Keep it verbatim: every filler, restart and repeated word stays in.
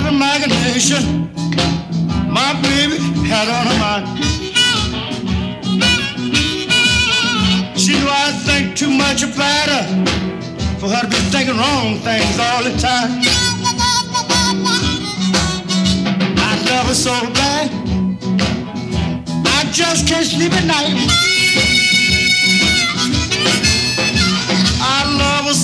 imagination my baby had on her mind. She knew I think too much about her for her to be thinking wrong things all the time. I love her so bad, I just can't sleep at night.